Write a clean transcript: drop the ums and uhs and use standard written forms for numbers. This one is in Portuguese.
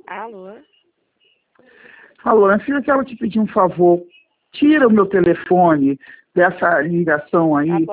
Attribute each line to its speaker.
Speaker 1: Alô?
Speaker 2: Alô, minha filha, eu quero te pedir um favor. Tira o meu telefone dessa ligação aí,